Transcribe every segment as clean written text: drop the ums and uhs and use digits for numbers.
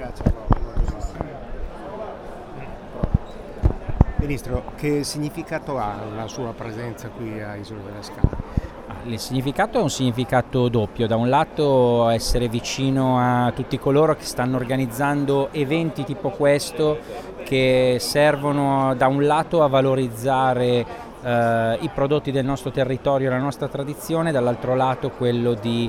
Ministro, che significato ha la sua presenza qui a Isola della Scala? Il significato è un significato doppio: da un lato essere vicino a tutti coloro che stanno organizzando eventi tipo questo, che servono da un lato a valorizzare i prodotti del nostro territorio e la nostra tradizione, dall'altro lato quello di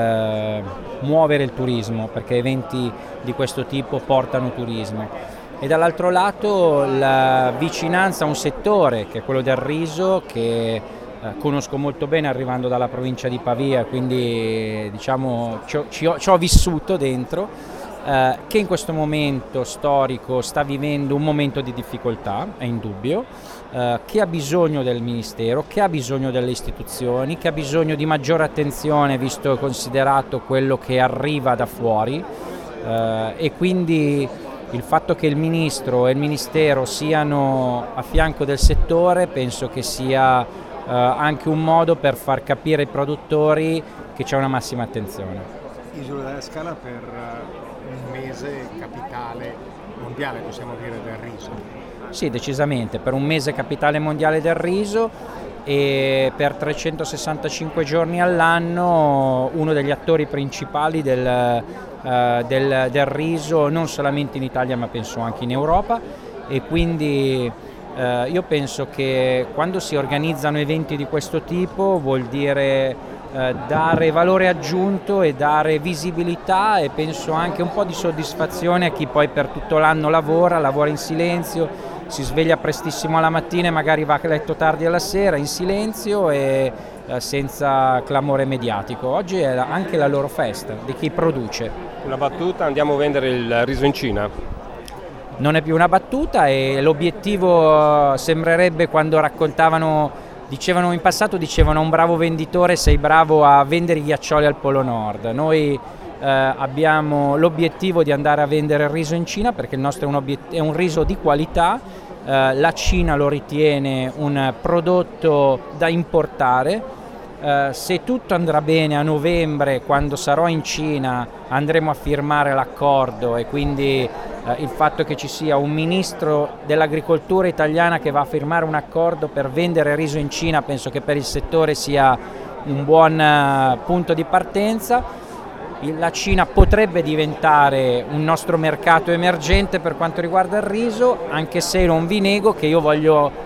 muovere il turismo, perché eventi di questo tipo portano turismo. E dall'altro lato la vicinanza a un settore che è quello del riso, che conosco molto bene arrivando dalla provincia di Pavia, quindi diciamo ci ho vissuto dentro, che in questo momento storico sta vivendo un momento di difficoltà, è indubbio, che ha bisogno del Ministero, che ha bisogno delle istituzioni, che ha bisogno di maggiore attenzione visto e considerato quello che arriva da fuori, e quindi il fatto che il Ministro e il Ministero siano a fianco del settore penso che sia anche un modo per far capire ai produttori che c'è una massima attenzione. Isola della Scala per un mese capitale mondiale, possiamo dire, del riso. Sì, decisamente, per un mese capitale mondiale del riso e per 365 giorni all'anno uno degli attori principali del riso, non solamente in Italia ma penso anche in Europa, e quindi io penso che quando si organizzano eventi di questo tipo vuol dire dare valore aggiunto e dare visibilità, e penso anche un po' di soddisfazione a chi poi per tutto l'anno lavora in silenzio, si sveglia prestissimo alla mattina e magari va a letto tardi alla sera in silenzio e senza clamore mediatico. Oggi è anche la loro festa, di chi produce. Una battuta: andiamo a vendere il riso in Cina? Non è più una battuta, e l'obiettivo sembrerebbe, quando dicevano in passato, un bravo venditore, sei bravo a vendere i ghiaccioli al Polo Nord. Noi abbiamo l'obiettivo di andare a vendere il riso in Cina, perché il nostro è un riso di qualità. La Cina lo ritiene un prodotto da importare. Se tutto andrà bene, a novembre, quando sarò in Cina, andremo a firmare l'accordo, e quindi il fatto che ci sia un ministro dell'agricoltura italiana che va a firmare un accordo per vendere riso in Cina penso che per il settore sia un buon punto di partenza. La Cina potrebbe diventare un nostro mercato emergente per quanto riguarda il riso, anche se non vi nego che io voglio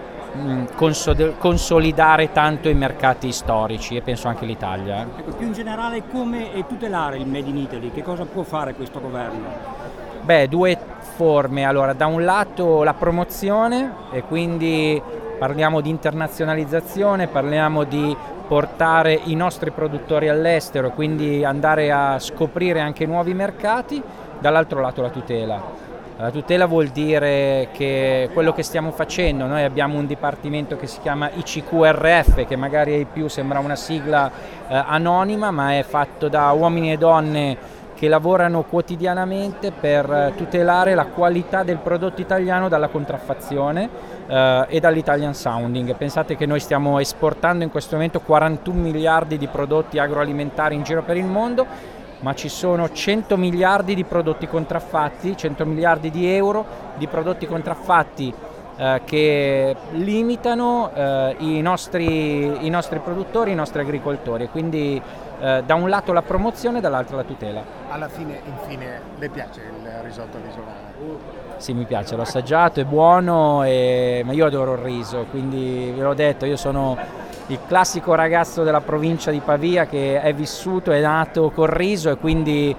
consolidare tanto i mercati storici, e penso anche l'Italia. Ecco, più in generale, come tutelare il Made in Italy? Che cosa può fare questo governo? Beh, due forme. Allora, da un lato la promozione, e quindi parliamo di internazionalizzazione, parliamo di portare i nostri produttori all'estero, quindi andare a scoprire anche nuovi mercati. Dall'altro lato la tutela. La tutela vuol dire che quello che stiamo facendo, noi abbiamo un dipartimento che si chiama ICQRF, che magari ai più sembra una sigla anonima, ma è fatto da uomini e donne che lavorano quotidianamente per tutelare la qualità del prodotto italiano dalla contraffazione e dall'Italian sounding. Pensate che noi stiamo esportando in questo momento 41 miliardi di prodotti agroalimentari in giro per il mondo, ma ci sono 100 miliardi di prodotti contraffatti, 100 miliardi di euro di prodotti contraffatti che limitano i nostri produttori, i nostri agricoltori. Quindi da un lato la promozione, dall'altro la tutela. Alla fine, infine, le piace il risotto all'isolana? Sì, mi piace, l'ho assaggiato, è buono, ma io adoro il riso, quindi ve l'ho detto, io sono il classico ragazzo della provincia di Pavia che è vissuto, è nato col riso, e quindi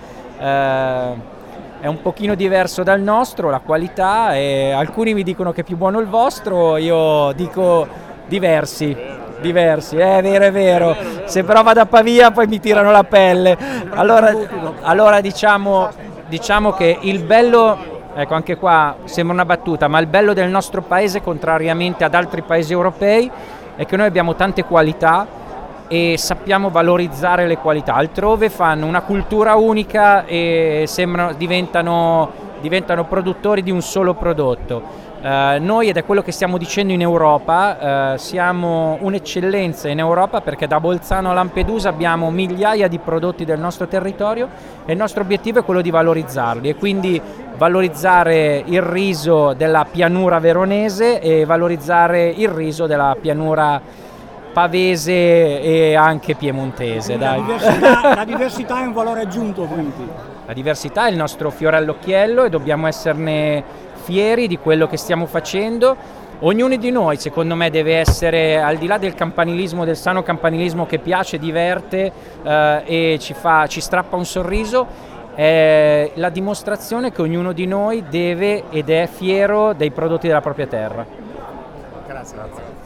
è un pochino diverso dal nostro, la qualità, e alcuni mi dicono che è più buono il vostro, io dico diversi, è vero, se però vado a Pavia poi mi tirano la pelle. Allora diciamo che il bello, ecco, anche qua sembra una battuta, ma il bello del nostro paese, contrariamente ad altri paesi europei, è che noi abbiamo tante qualità e sappiamo valorizzare le qualità. Altrove fanno una cultura unica e diventano diventano produttori di un solo prodotto. Noi, ed è quello che stiamo dicendo in Europa, siamo un'eccellenza in Europa perché da Bolzano a Lampedusa abbiamo migliaia di prodotti del nostro territorio e il nostro obiettivo è quello di valorizzarli e quindi valorizzare il riso della pianura veronese e valorizzare il riso della pianura pavese e anche piemontese. Dai. La diversità è un valore aggiunto, quindi. La diversità è il nostro fiore all'occhiello e dobbiamo esserne fieri di quello che stiamo facendo. Ognuno di noi, secondo me, deve essere, al di là del campanilismo, del sano campanilismo che piace, diverte e ci strappa un sorriso, è la dimostrazione che ognuno di noi deve ed è fiero dei prodotti della propria terra. Grazie.